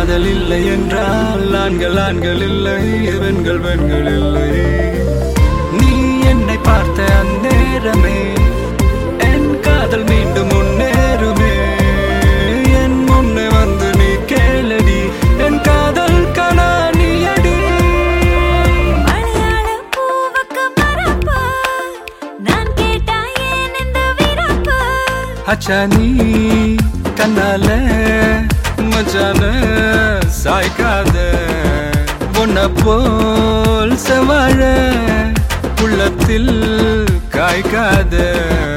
காதல் இல்லை என்றால் ஆண்கள் ஆண்கள் இல்லை, பெண்கள் பெண்கள் இல்லை. நீ என்னை பார்த்த அந்நேரமே என் காதல் மீண்டும் முன்னேறுமே. என் முன்னே வந்து நீ கேளடி, என் காதல் கனானியடி. மலையாள பூவுக்கு பரப்பு, நான் கேட்டா ஏன் இந்த விரப்பு? அச்சா நீ கண்ணால மச்சான சாய்க்காத, உன்னை போல் செவாழ உள்ளத்தில் காய்க்காத.